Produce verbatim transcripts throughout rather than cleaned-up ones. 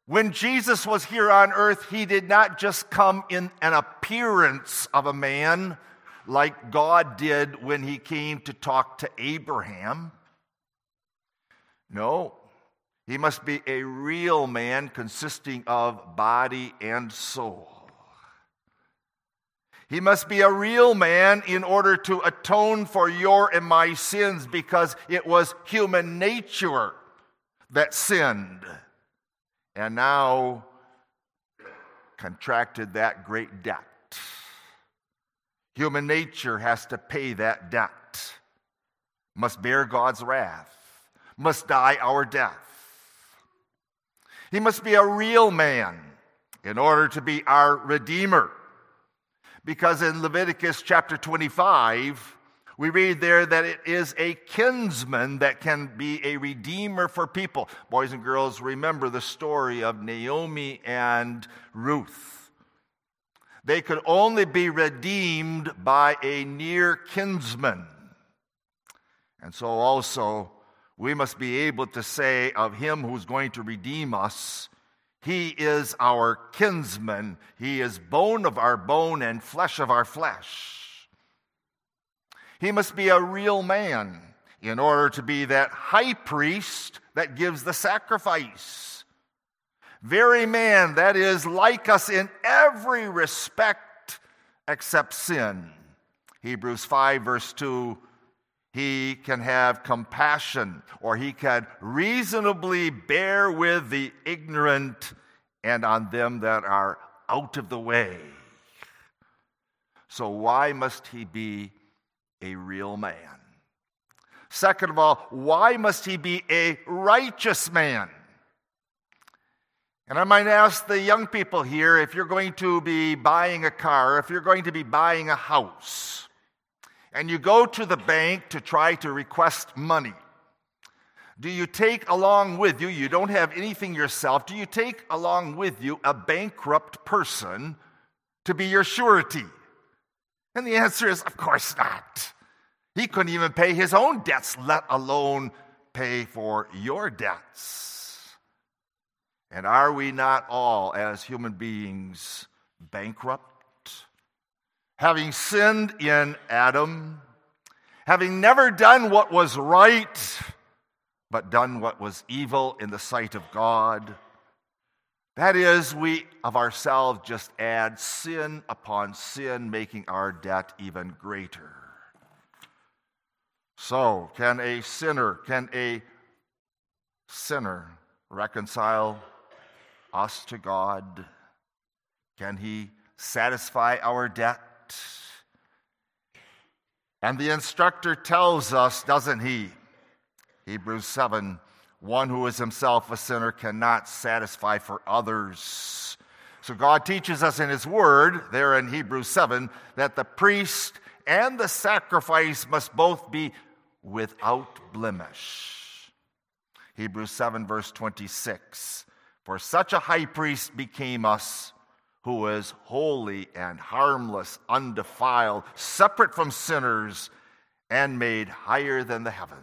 When Jesus was here on earth, he did not just come in an appearance of a man like God did when he came to talk to Abraham. No, he must be a real man consisting of body and soul. He must be a real man in order to atone for your and my sins, because it was human nature that sinned and now contracted that great debt. Human nature has to pay that debt, must bear God's wrath, must die our death. He must be a real man in order to be our Redeemer. Because in Leviticus chapter twenty-five, we read there that it is a kinsman that can be a redeemer for people. Boys and girls, remember the story of Naomi and Ruth. They could only be redeemed by a near kinsman. And so also, we must be able to say of him who's going to redeem us, he is our kinsman. He is bone of our bone and flesh of our flesh. He must be a real man in order to be that high priest that gives the sacrifice. Very man that is like us in every respect except sin. Hebrews five verse two, he can have compassion, or he can reasonably bear with the ignorant and on them that are out of the way. So why must he be a real man? Second of all, why must he be a righteous man? And I might ask the young people here, if you're going to be buying a car, if you're going to be buying a house, and you go to the bank to try to request money, do you take along with you, you don't have anything yourself, do you take along with you a bankrupt person to be your surety? And the answer is, of course not. He couldn't even pay his own debts, let alone pay for your debts. And are we not all, as human beings, bankrupt? Having sinned in Adam, having never done what was right, but done what was evil in the sight of God. That is, we of ourselves just add sin upon sin, making our debt even greater. So, can a sinner, can a sinner reconcile us to God? Can he satisfy our debt? And the instructor tells us, doesn't he? Hebrews seven, one who is himself a sinner cannot satisfy for others. So God teaches us in his word, there in Hebrews seven, that the priest and the sacrifice must both be without blemish. Hebrews seven verse twenty-six, for such a high priest became us, who is holy and harmless, undefiled, separate from sinners, and made higher than the heavens.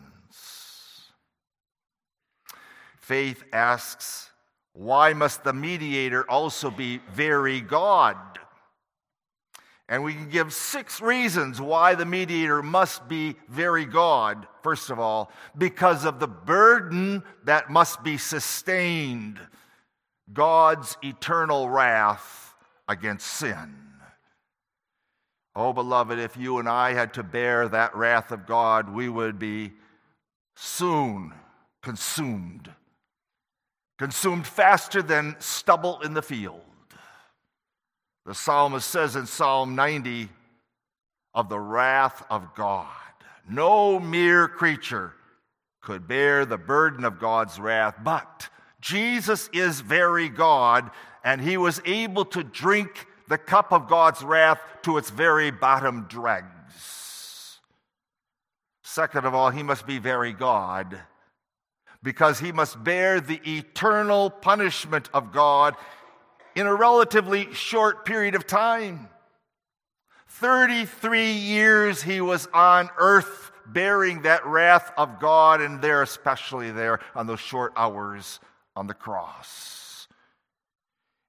Faith asks, why must the mediator also be very God? And we can give six reasons why the mediator must be very God. First of all, because of the burden that must be sustained, God's eternal wrath against sin. Oh, beloved, if you and I had to bear that wrath of God, we would be soon consumed. Consumed faster than stubble in the field. The psalmist says in Psalm ninety, of the wrath of God. No mere creature could bear the burden of God's wrath, but Jesus is very God, and he was able to drink the cup of God's wrath to its very bottom dregs. Second of all, he must be very God, because he must bear the eternal punishment of God in a relatively short period of time. thirty-three years he was on earth bearing that wrath of God, and there, especially there on those short hours on the cross.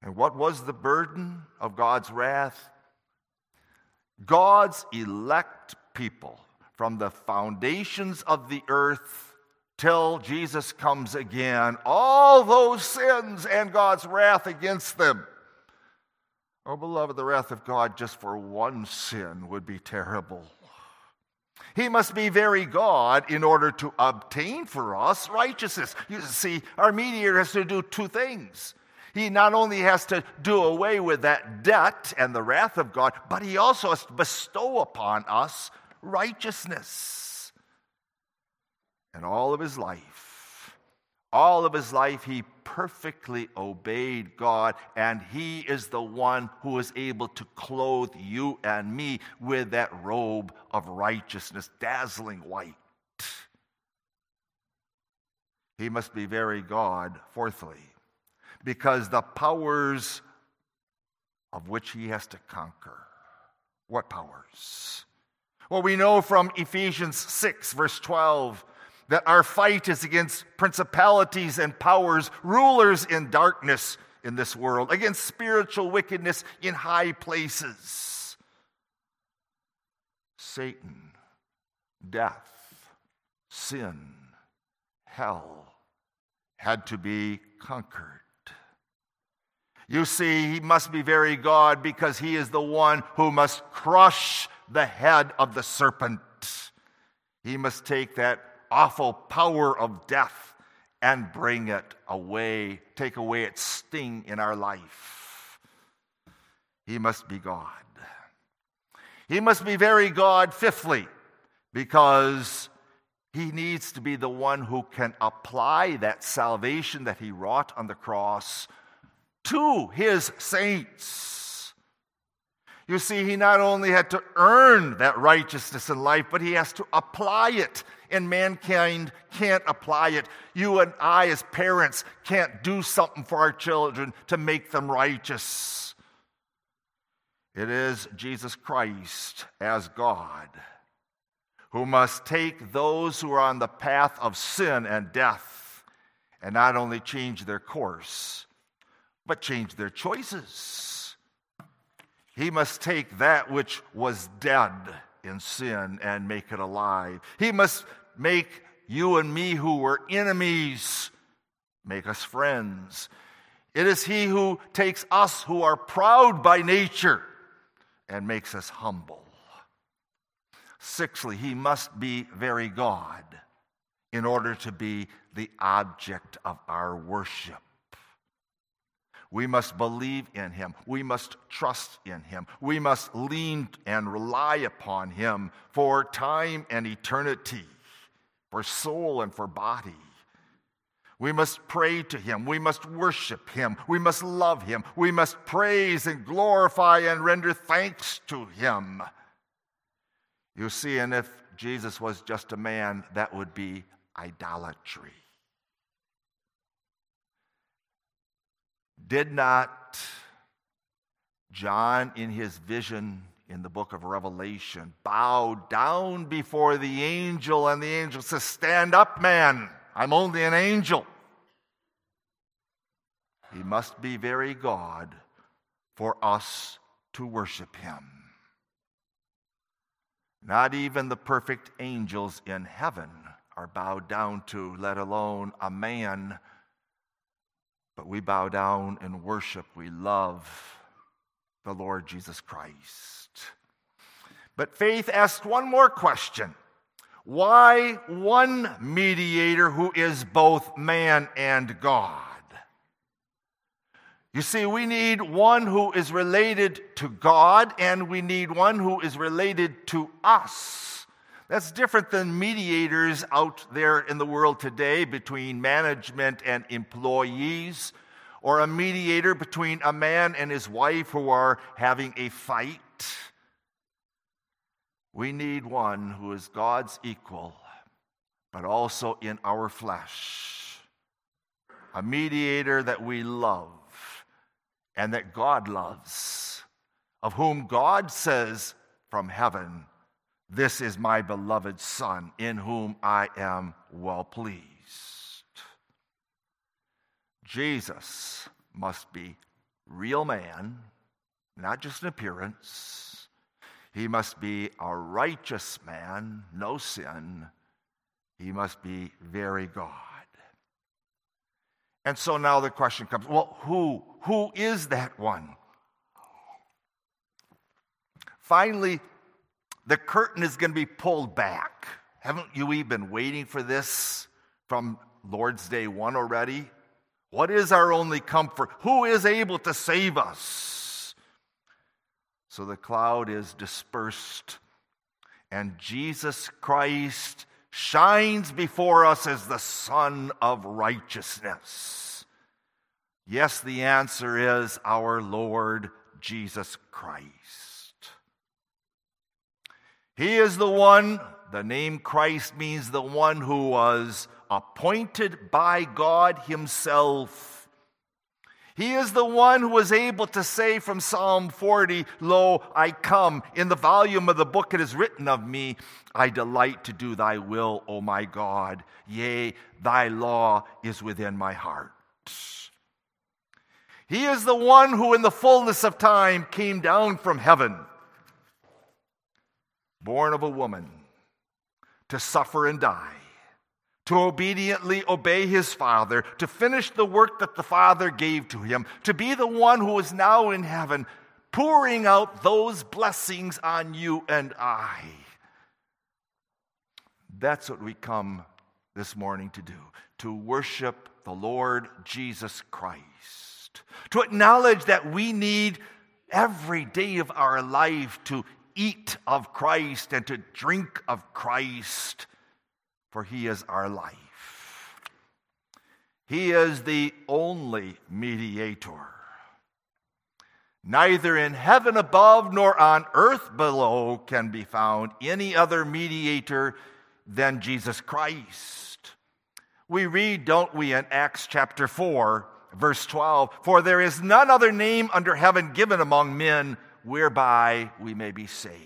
And what was the burden of God's wrath? God's elect people from the foundations of the earth till Jesus comes again, all those sins and God's wrath against them. Oh, beloved, the wrath of God just for one sin would be terrible. He must be very God in order to obtain for us righteousness. You see, our mediator has to do two things. He not only has to do away with that debt and the wrath of God, but he also has to bestow upon us righteousness. And all of his life, all of his life, he perfectly obeyed God, and he is the one who is able to clothe you and me with that robe of righteousness, dazzling white. He must be very God, fourthly, because the powers of which he has to conquer. What powers? Well, we know from Ephesians six, verse twelve, that our fight is against principalities and powers, rulers in darkness in this world, against spiritual wickedness in high places. Satan, death, sin, hell had to be conquered. You see, he must be very God because he is the one who must crush the head of the serpent. He must take that awful power of death and bring it away, take away its sting in our life. He must be God. He must be very God, fifthly, because he needs to be the one who can apply that salvation that he wrought on the cross to his saints. You see, he not only had to earn that righteousness in life, but he has to apply it. And mankind can't apply it. You and I, as parents, can't do something for our children to make them righteous. It is Jesus Christ as God who must take those who are on the path of sin and death and not only change their course, but change their choices. He must take that which was dead in sin and make it alive. He must make you and me who were enemies, make us friends. It is he who takes us who are proud by nature and makes us humble. Sixthly, he must be very God in order to be the object of our worship. We must believe in him. We must trust in him. We must lean and rely upon him for time and eternity, for soul and for body. We must pray to him. We must worship him. We must love him. We must praise and glorify and render thanks to him. You see, and if Jesus was just a man, that would be idolatry. Did not John, in his vision in the book of Revelation, bow down before the angel, and the angel says, "Stand up, man. I'm only an angel." He must be very God for us to worship him. Not even the perfect angels in heaven are bowed down to, let alone a man. But we bow down and worship. We love the Lord Jesus Christ. But faith asks one more question. Why one mediator who is both man and God? You see, we need one who is related to God, and we need one who is related to us. That's different than mediators out there in the world today between management and employees, or a mediator between a man and his wife who are having a fight. We need one who is God's equal, but also in our flesh. A mediator that we love and that God loves, of whom God says from heaven, "This is my beloved Son, in whom I am well pleased." Jesus must be real man, not just an appearance. He must be a righteous man, no sin. He must be very God. And so now the question comes, well, who, who is that one? Finally, the curtain is going to be pulled back. Haven't you been waiting for this from Lord's Day one already? What is our only comfort? Who is able to save us? So the cloud is dispersed, and Jesus Christ shines before us as the Son of righteousness. Yes, the answer is our Lord Jesus Christ. He is the one, the name Christ means the one who was appointed by God himself. He is the one who was able to say from Psalm forty, "Lo, I come. In the volume of the book it is written of me, I delight to do thy will, O my God. Yea, thy law is within my heart." He is the one who in the fullness of time came down from heaven, born of a woman, to suffer and die, to obediently obey his Father, to finish the work that the Father gave to him, to be the one who is now in heaven, pouring out those blessings on you and I. That's what we come this morning to do, to worship the Lord Jesus Christ, to acknowledge that we need every day of our life to eat of Christ and to drink of Christ, for he is our life. He is the only mediator. Neither in heaven above nor on earth below can be found any other mediator than Jesus Christ. We read, don't we, in Acts chapter four, verse twelve, "For there is none other name under heaven given among men whereby we may be saved."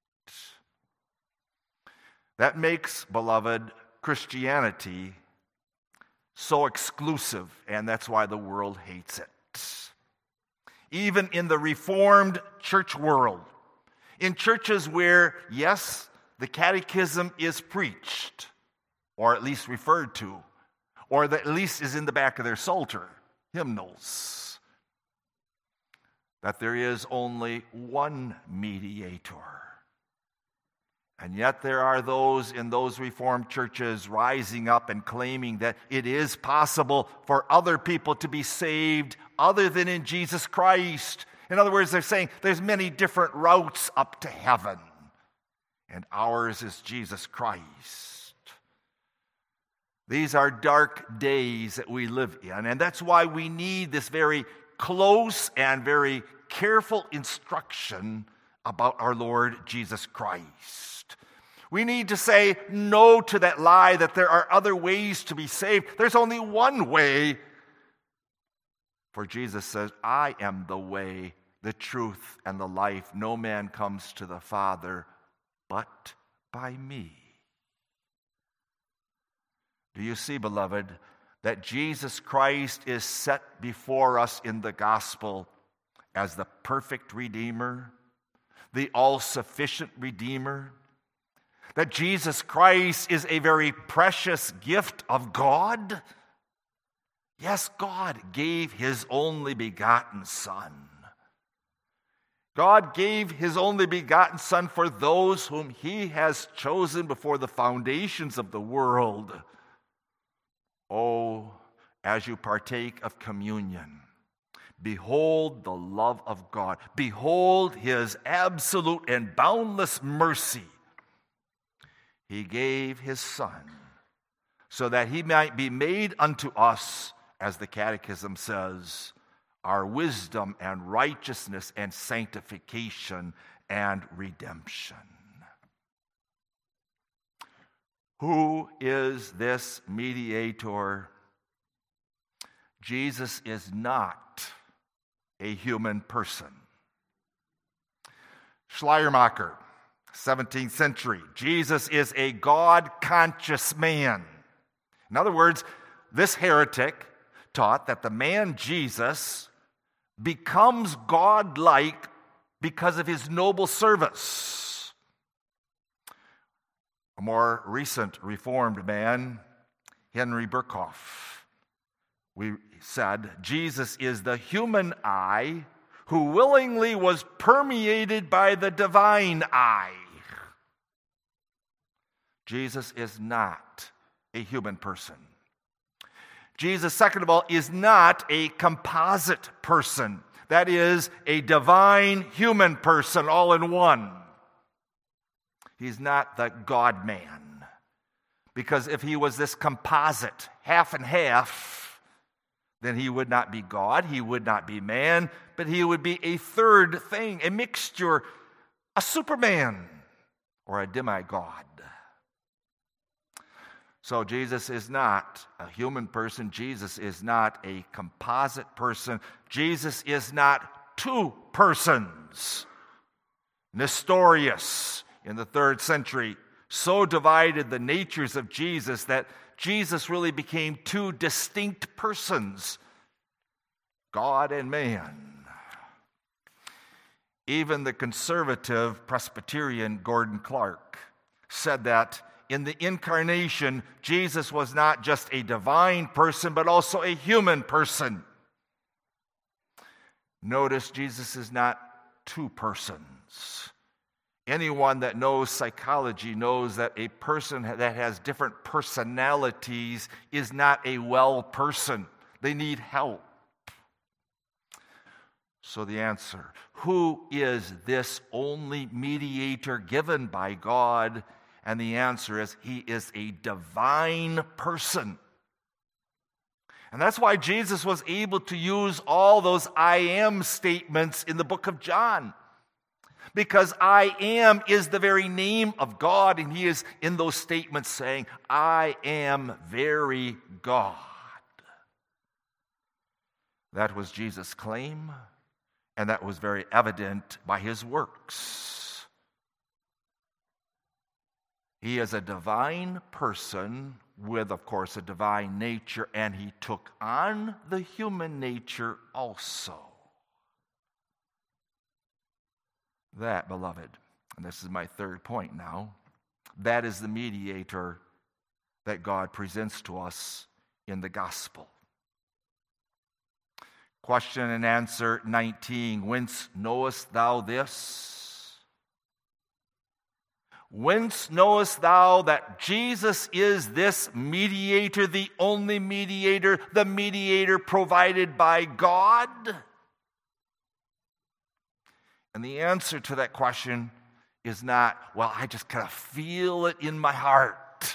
That makes, beloved, Christianity so exclusive, and that's why the world hates it. Even in the Reformed church world, in churches where, yes, the catechism is preached, or at least referred to, or that at least is in the back of their psalter, hymnals, that there is only one mediator. And yet there are those in those Reformed churches rising up and claiming that it is possible for other people to be saved other than in Jesus Christ. In other words, they're saying there's many different routes up to heaven, and ours is Jesus Christ. These are dark days that we live in, and that's why we need this very close and very careful instruction about our Lord Jesus Christ. We need to say no to that lie that there are other ways to be saved. There's only one way. For Jesus says, "I am the way, the truth, and the life. No man comes to the Father but by me." Do you see, beloved, that Jesus Christ is set before us in the gospel as the perfect Redeemer, the all-sufficient Redeemer? That Jesus Christ is a very precious gift of God? Yes, God gave his only begotten Son. God gave his only begotten Son for those whom he has chosen before the foundations of the world. Oh, as you partake of communion, behold the love of God. Behold his absolute and boundless mercy. He gave his Son so that he might be made unto us, as the Catechism says, our wisdom and righteousness and sanctification and redemption. Who is this mediator? Jesus is not a human person. Schleiermacher, seventeenth century. Jesus is a God-conscious man. In other words, this heretic taught that the man Jesus becomes God-like because of his noble service. A more recent Reformed man, Henry Burkhoff, we said, Jesus is the human eye who willingly was permeated by the divine eye. Jesus is not a human person. Jesus, second of all, is not a composite person. That is, a divine human person all in one. He's not the God-man. Because if he was this composite, half and half, then he would not be God, he would not be man, but he would be a third thing, a mixture, a superman or a demigod. So Jesus is not a human person. Jesus is not a composite person. Jesus is not two persons. Nestorius in the third century so divided the natures of Jesus that Jesus really became two distinct persons, God and man. Even the conservative Presbyterian Gordon Clark said that in the incarnation, Jesus was not just a divine person, but also a human person. Notice Jesus is not two persons. Anyone that knows psychology knows that a person that has different personalities is not a well person. They need help. So the answer, who is this only mediator given by God? And the answer is, he is a divine person. And that's why Jesus was able to use all those I am statements in the book of John. Because I am is the very name of God, and he is in those statements saying, I am very God. That was Jesus' claim, and that was very evident by his works. He is a divine person with, of course, a divine nature, and he took on the human nature also. That, beloved, and this is my third point now, that is the mediator that God presents to us in the gospel. Question and answer nineteen, whence knowest thou this? Whence knowest thou that Jesus is this mediator, the only mediator, the mediator provided by God? And the answer to that question is not, well, I just kind of feel it in my heart.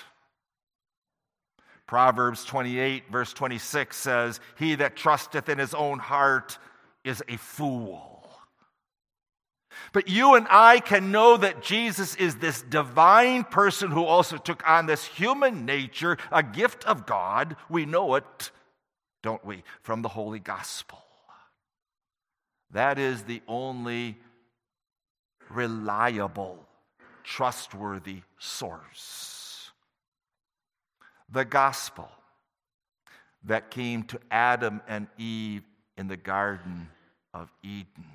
Proverbs twenty-eight, verse twenty-six says, he that trusteth in his own heart is a fool. But you and I can know that Jesus is this divine person who also took on this human nature, a gift of God. We know it, don't we, from the Holy Gospel. That is the only reliable, trustworthy source. The gospel that came to Adam and Eve in the Garden of Eden.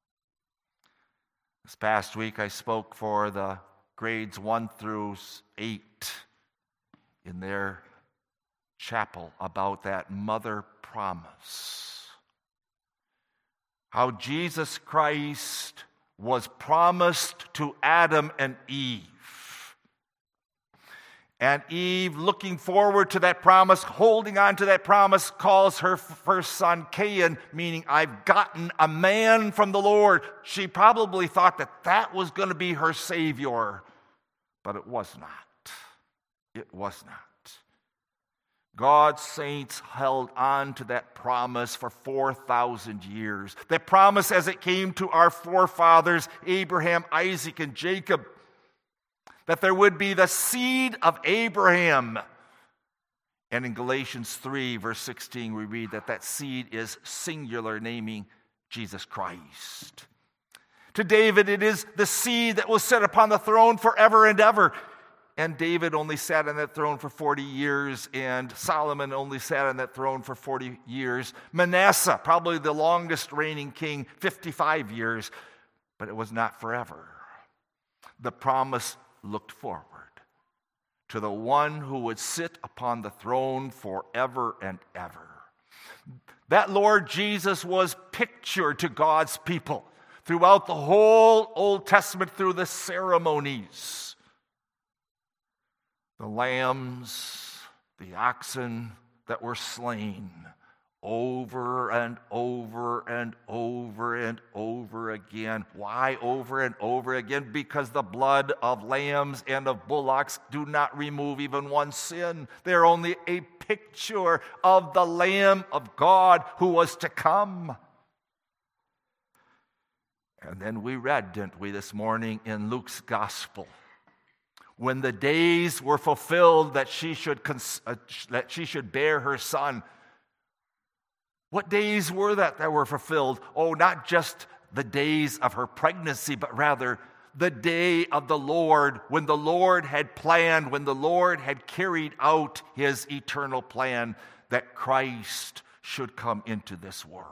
This past week I spoke for the grades one through eight in their chapel about that mother promise. How Jesus Christ was promised to Adam and Eve. And Eve, looking forward to that promise, holding on to that promise, calls her first son Cain, meaning I've gotten a man from the Lord. She probably thought that that was going to be her Savior, but it was not. It was not. God's saints held on to that promise for four thousand years. That promise as it came to our forefathers, Abraham, Isaac, and Jacob, that there would be the seed of Abraham. And in Galatians three, verse sixteen, we read that that seed is singular, naming Jesus Christ. To David, it is the seed that will sit upon the throne forever and ever. And David only sat on that throne for forty years, and Solomon only sat on that throne for forty years. Manasseh, probably the longest reigning king, fifty-five years, but it was not forever. The promise looked forward to the one who would sit upon the throne forever and ever. That Lord Jesus was pictured to God's people throughout the whole Old Testament through the ceremonies. The lambs, the oxen that were slain over and over and over and over again. Why over and over again? Because the blood of lambs and of bullocks do not remove even one sin. They're only a picture of the Lamb of God who was to come. And then we read, didn't we, this morning in Luke's gospel, when the days were fulfilled that she should cons- uh, that she should bear her son. What days were that that were fulfilled? Oh, not just the days of her pregnancy, but rather the day of the Lord, when the Lord had planned, when the Lord had carried out his eternal plan that Christ should come into this world.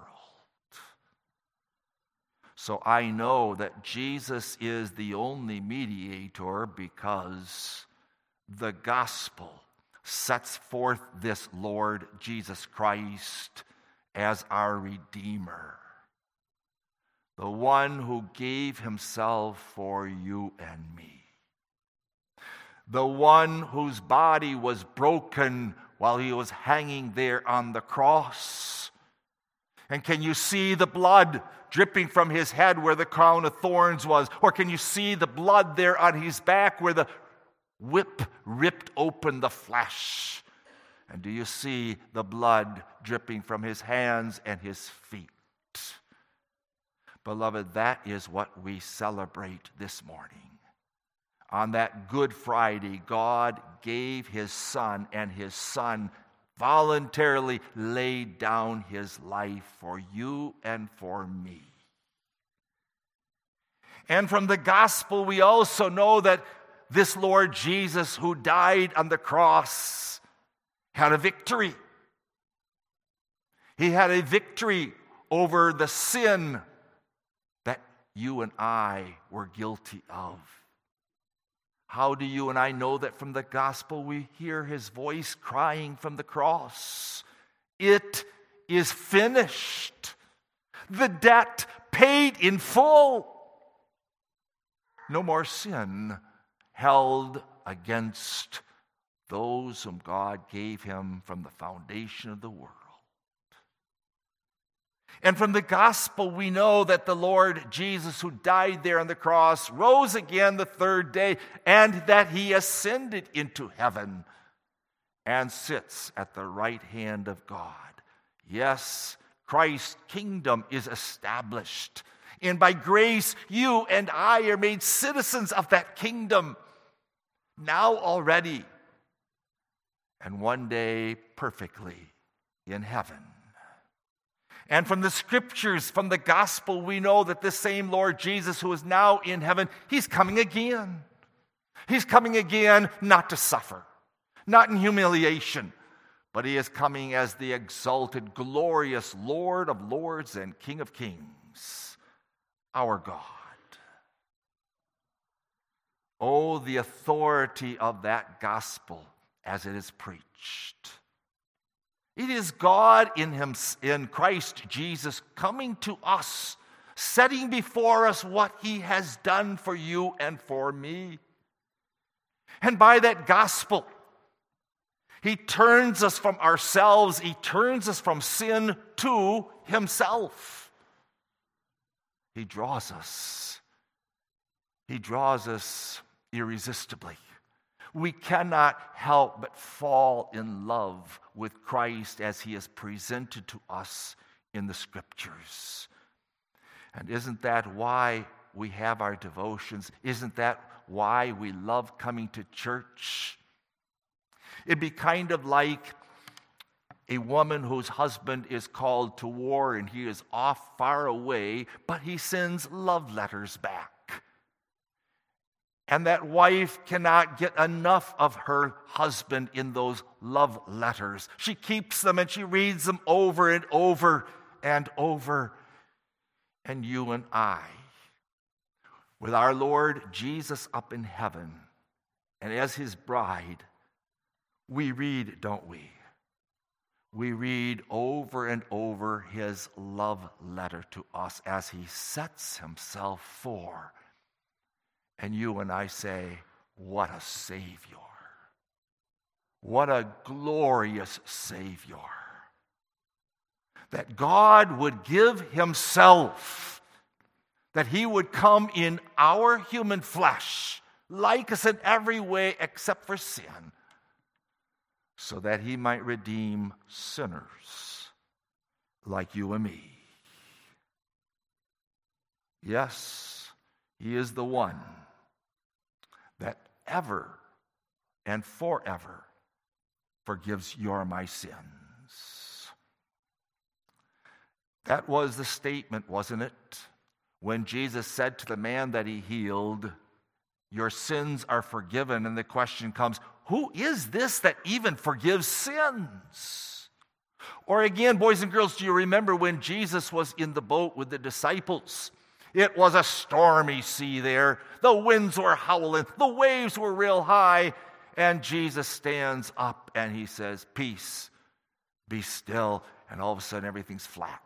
So I know that Jesus is the only mediator because the gospel sets forth this Lord Jesus Christ as our Redeemer, the one who gave himself for you and me, the one whose body was broken while he was hanging there on the cross. And can you see the blood dripping from his head where the crown of thorns was? Or can you see the blood there on his back where the whip ripped open the flesh? And do you see the blood dripping from his hands and his feet? Beloved, that is what we celebrate this morning. On that Good Friday, God gave his Son, and his Son voluntarily laid down his life for you and for me. And from the gospel, we also know that this Lord Jesus, who died on the cross, had a victory. He had a victory over the sin that you and I were guilty of. How do you and I know that? From the gospel, we hear his voice crying from the cross. It is finished. The debt paid in full. No more sin held against those whom God gave him from the foundation of the world. And from the gospel, we know that the Lord Jesus, who died there on the cross, rose again the third day, and that he ascended into heaven and sits at the right hand of God. Yes, Christ's kingdom is established. And by grace, you and I are made citizens of that kingdom now already, and one day perfectly in heaven. And from the scriptures, from the gospel, we know that this same Lord Jesus, who is now in heaven, he's coming again. He's coming again not to suffer, not in humiliation, but he is coming as the exalted, glorious Lord of lords and King of kings, our God. Oh, the authority of that gospel as it is preached. It is God in him, in Christ Jesus, coming to us, setting before us what he has done for you and for me. And by that gospel, he turns us from ourselves, he turns us from sin to himself. He draws us. He draws us irresistibly. We cannot help but fall in love with Christ as he is presented to us in the scriptures. And isn't that why we have our devotions? Isn't that why we love coming to church? It'd be kind of like a woman whose husband is called to war and he is off far away, but he sends love letters back. And that wife cannot get enough of her husband in those love letters. She keeps them and she reads them over and over and over. And you and I, with our Lord Jesus up in heaven, and as his bride, we read, don't we? We read over and over his love letter to us as he sets himself for. And you and I say, what a Savior. What a glorious Savior. That God would give himself, that he would come in our human flesh, like us in every way except for sin, so that he might redeem sinners like you and me. Yes, he is the one that ever and forever forgives your and my sins. That was the statement, wasn't it? When Jesus said to the man that he healed, your sins are forgiven. And the question comes, who is this that even forgives sins? Or again, boys and girls, do you remember when Jesus was in the boat with the disciples? It was a stormy sea there. The winds were howling. The waves were real high. And Jesus stands up and he says, peace, be still. And all of a sudden everything's flat.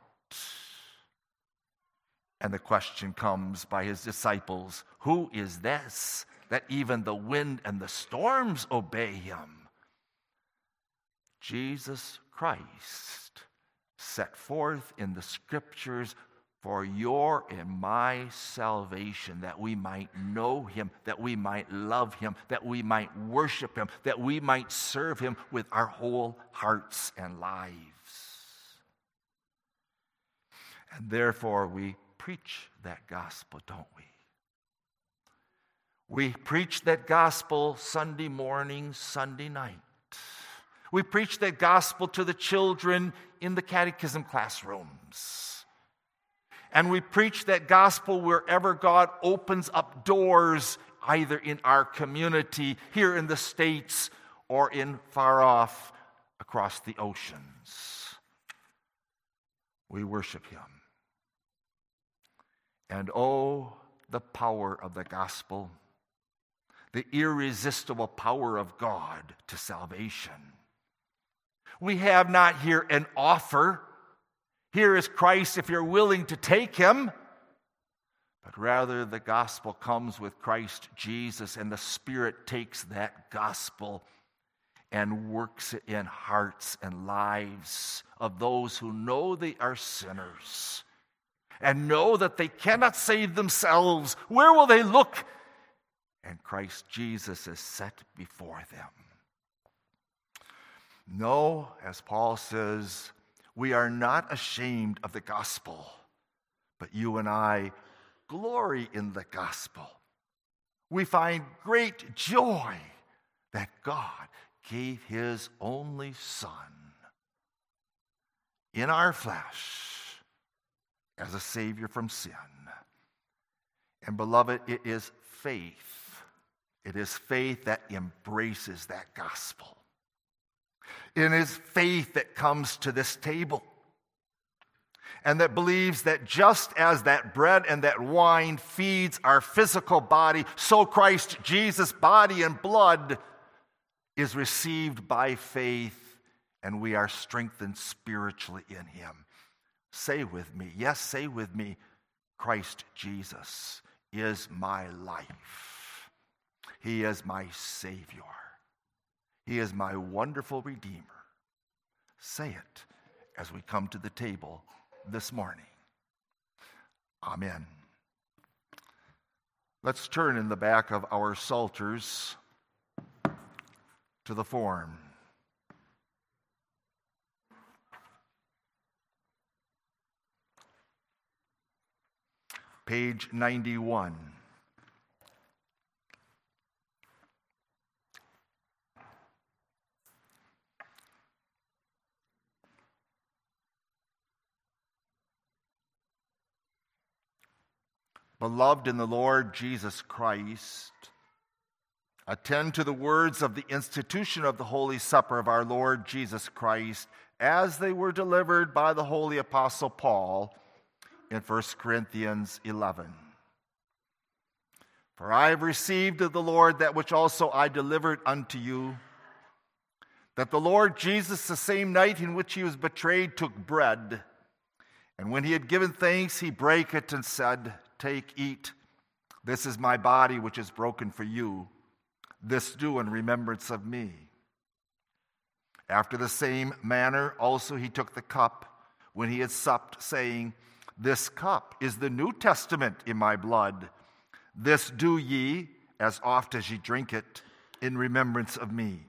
And the question comes by his disciples, who is this that even the wind and the storms obey him? Jesus Christ, set forth in the scriptures for your and my salvation, that we might know him, that we might love him, that we might worship him, that we might serve him with our whole hearts and lives. And therefore we preach that gospel, don't we? We preach that gospel Sunday morning, Sunday night. We preach that gospel to the children in the catechism classrooms. And we preach that gospel wherever God opens up doors, either in our community, here in the States, or in far off across the oceans. We worship him. And oh, the power of the gospel, the irresistible power of God to salvation. We have not here an offer. Here is Christ if you're willing to take him. But rather the gospel comes with Christ Jesus, and the Spirit takes that gospel and works it in hearts and lives of those who know they are sinners and know that they cannot save themselves. Where will they look? And Christ Jesus is set before them. No, as Paul says, we are not ashamed of the gospel, but you and I glory in the gospel. We find great joy that God gave his only Son in our flesh as a Savior from sin. And beloved, it is faith. It is faith that embraces that gospel. It is faith that comes to this table and that believes that just as that bread and that wine feeds our physical body, so Christ Jesus' body and blood is received by faith, and we are strengthened spiritually in him. Say with me, yes, say with me, Christ Jesus is my life. He is my Savior. He is my wonderful Redeemer. Say it as we come to the table this morning. Amen. Let's turn in the back of our psalters to the form. Page ninety-one. Beloved in the Lord Jesus Christ, attend to the words of the institution of the Holy Supper of our Lord Jesus Christ as they were delivered by the Holy Apostle Paul in First Corinthians eleven. For I have received of the Lord that which also I delivered unto you, that the Lord Jesus, the same night in which he was betrayed, took bread, and when he had given thanks, he brake it and said, Take, eat. This is my body which is broken for you. This do in remembrance of me. After the same manner also he took the cup when he had supped, saying, This cup is the New Testament in my blood. This do ye, as oft as ye drink it, in remembrance of me.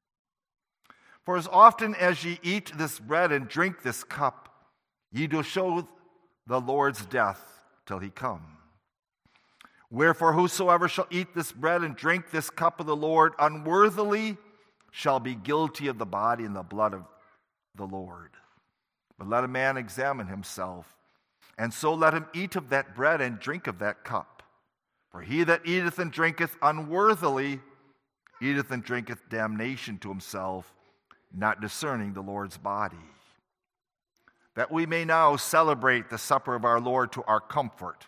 For as often as ye eat this bread and drink this cup, ye do show the Lord's death till he come. Wherefore whosoever shall eat this bread and drink this cup of the Lord unworthily shall be guilty of the body and the blood of the Lord. But let a man examine himself, and so let him eat of that bread and drink of that cup. For he that eateth and drinketh unworthily eateth and drinketh damnation to himself, not discerning the Lord's body. That we may now celebrate the supper of our Lord to our comfort.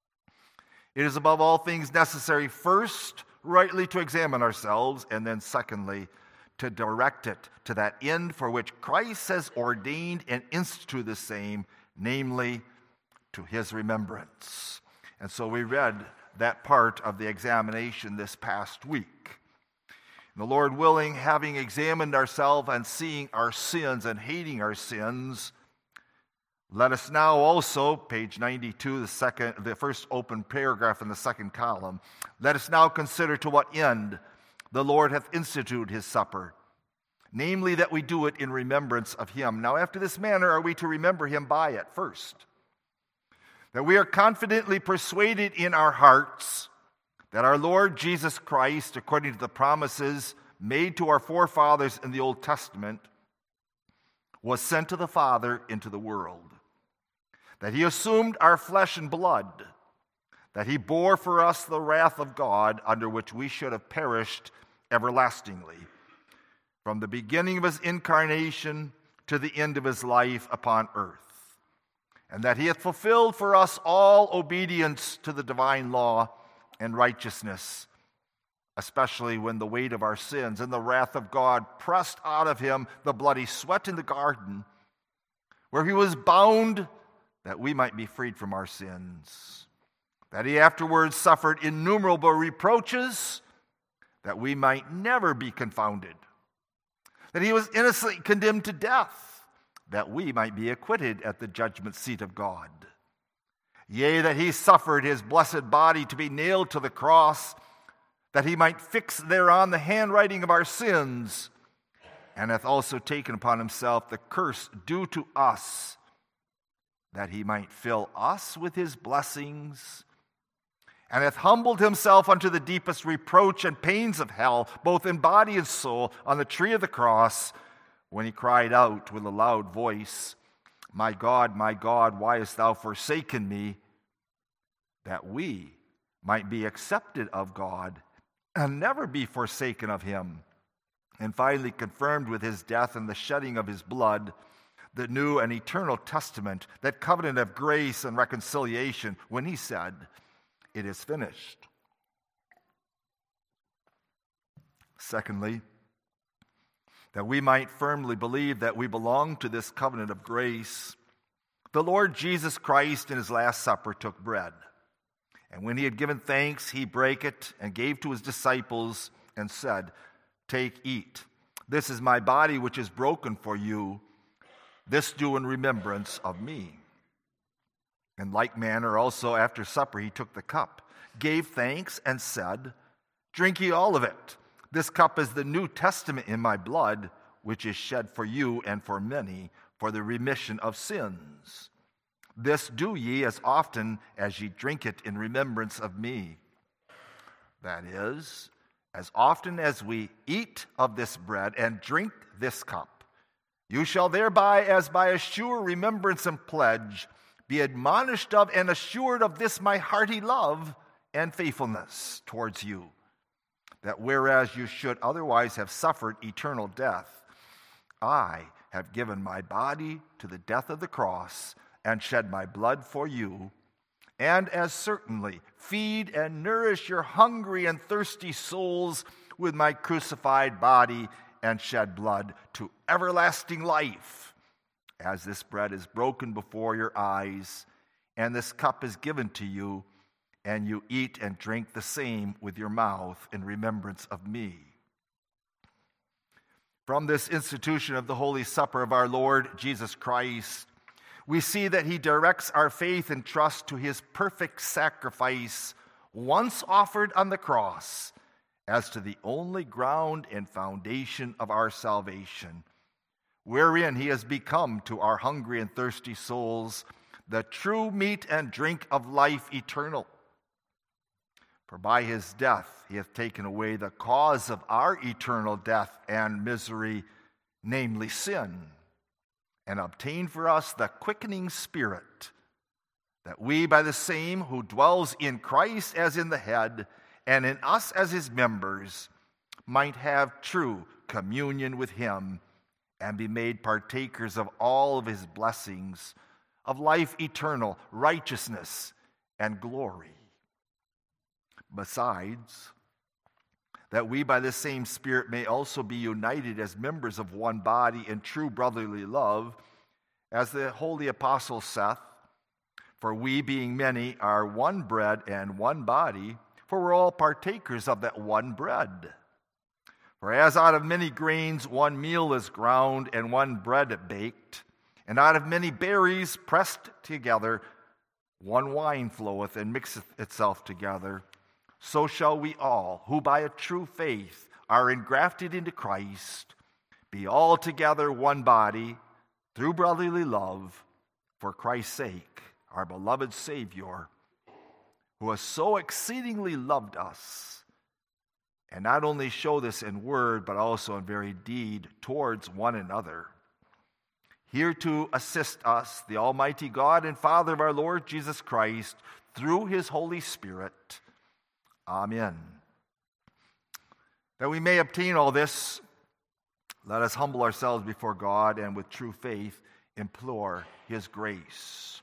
It is above all things necessary, first, rightly to examine ourselves, and then, secondly, to direct it to that end for which Christ has ordained and instituted the same, namely, to his remembrance. And so we read that part of the examination this past week. And the Lord willing, having examined ourselves and seeing our sins and hating our sins, let us now also, page ninety-two, the second, the first open paragraph in the second column, let us now consider to what end the Lord hath instituted his supper, namely that we do it in remembrance of him. Now after this manner are we to remember him by it first, that we are confidently persuaded in our hearts that our Lord Jesus Christ, according to the promises made to our forefathers in the Old Testament, was sent to the Father into the world, that he assumed our flesh and blood, that he bore for us the wrath of God under which we should have perished everlastingly, from the beginning of his incarnation to the end of his life upon earth, and that he hath fulfilled for us all obedience to the divine law and righteousness, especially when the weight of our sins and the wrath of God pressed out of him the bloody sweat in the garden, where he was bound that we might be freed from our sins, that he afterwards suffered innumerable reproaches, that we might never be confounded, that he was innocently condemned to death, that we might be acquitted at the judgment seat of God. Yea, that he suffered his blessed body to be nailed to the cross, that he might fix thereon the handwriting of our sins, and hath also taken upon himself the curse due to us, that he might fill us with his blessings, and hath humbled himself unto the deepest reproach and pains of hell, both in body and soul, on the tree of the cross, when he cried out with a loud voice, My God, my God, why hast thou forsaken me? That we might be accepted of God and never be forsaken of him, and finally confirmed with his death and the shedding of his blood, the new and eternal testament, that covenant of grace and reconciliation, when he said, It is finished. Secondly, that we might firmly believe that we belong to this covenant of grace, the Lord Jesus Christ in his last supper took bread. And when he had given thanks, he brake it and gave to his disciples and said, Take, eat. This is my body which is broken for you. This do in remembrance of me. In like manner also after supper he took the cup, gave thanks, and said, Drink ye all of it. This cup is the New Testament in my blood, which is shed for you and for many for the remission of sins. This do ye as often as ye drink it in remembrance of me. That is, as often as we eat of this bread and drink this cup, you shall thereby, as by a sure remembrance and pledge, be admonished of and assured of this my hearty love and faithfulness towards you. that whereas you should otherwise have suffered eternal death, I have given my body to the death of the cross and shed my blood for you, and as certainly feed and nourish your hungry and thirsty souls with my crucified body and shed blood to everlasting life, as this bread is broken before your eyes, and this cup is given to you, and you eat and drink the same with your mouth in remembrance of me. From this institution of the Holy Supper of our Lord Jesus Christ, we see that he directs our faith and trust to his perfect sacrifice once offered on the cross as to the only ground and foundation of our salvation, wherein he has become to our hungry and thirsty souls the true meat and drink of life eternal. For by his death he hath taken away the cause of our eternal death and misery, namely sin, and obtained for us the quickening Spirit, that we by the same who dwells in Christ as in the head, and in us as his members, might have true communion with him, and be made partakers of all of his blessings, of life eternal, righteousness, and glory. Besides, that we by the same Spirit may also be united as members of one body in true brotherly love, as the holy apostle saith, for we being many are one bread and one body, for we're all partakers of that one bread. For as out of many grains one meal is ground and one bread baked, and out of many berries pressed together one wine floweth and mixeth itself together, so shall we all, who by a true faith are engrafted into Christ, be altogether one body through brotherly love, for Christ's sake, our beloved Savior, who has so exceedingly loved us, and not only show this in word, but also in very deed towards one another. Here to assist us, the Almighty God and Father of our Lord Jesus Christ, through his Holy Spirit. Amen. That we may obtain all this, let us humble ourselves before God and with true faith implore his grace.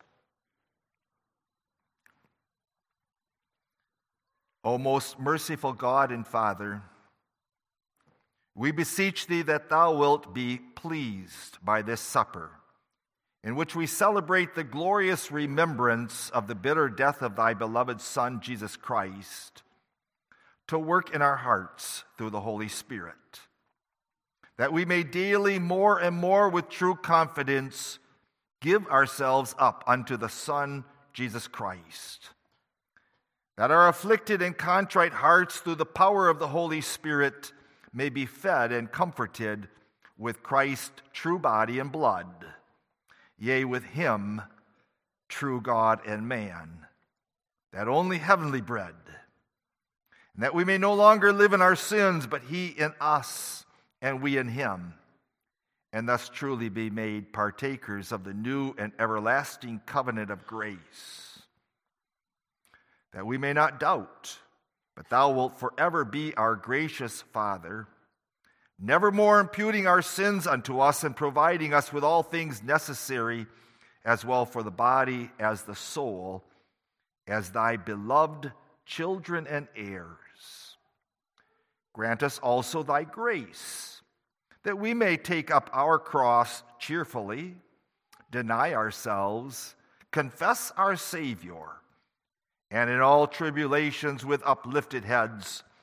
O most merciful God and Father, we beseech thee that thou wilt be pleased by this supper, in which we celebrate the glorious remembrance of the bitter death of thy beloved Son, Jesus Christ, to work in our hearts through the Holy Spirit, that we may daily more and more with true confidence give ourselves up unto the Son, Jesus Christ, that our afflicted and contrite hearts through the power of the Holy Spirit may be fed and comforted with Christ's true body and blood, yea, with him, true God and man, that only heavenly bread, and that we may no longer live in our sins, but he in us and we in him, and thus truly be made partakers of the new and everlasting covenant of grace, that we may not doubt, but thou wilt forever be our gracious Father, nevermore imputing our sins unto us and providing us with all things necessary, as well for the body as the soul, as thy beloved children and heirs. Grant us also thy grace, that we may take up our cross cheerfully, deny ourselves, confess our Savior, and in all tribulations with uplifted heads